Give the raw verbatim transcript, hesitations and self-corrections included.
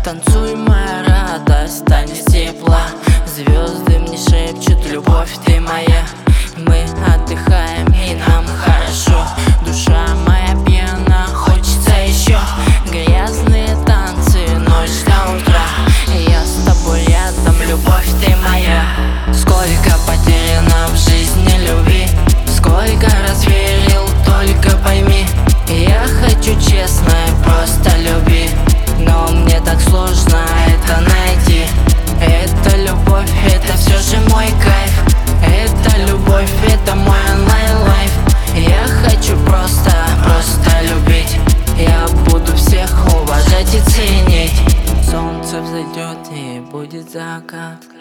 Танцуй, моя радость, танец тепла. Звезды мне шепчут: любовь ты моя. Мы отдыхаем и нам хорошо. Душа моя пьяна, хочется еще. Грязные танцы, ночь до утра. Я с тобой рядом, любовь ты моя. Сколько потеряно в жизни любви, сколько разверил, только пойми. Я хочу честной, просто люби, но мне так сложно это найти. Это любовь, это все же мой кайф. Это любовь, это мой онлайн-лайф. Я хочу просто, просто любить. Я буду всех уважать и ценить. Солнце взойдет и будет закат.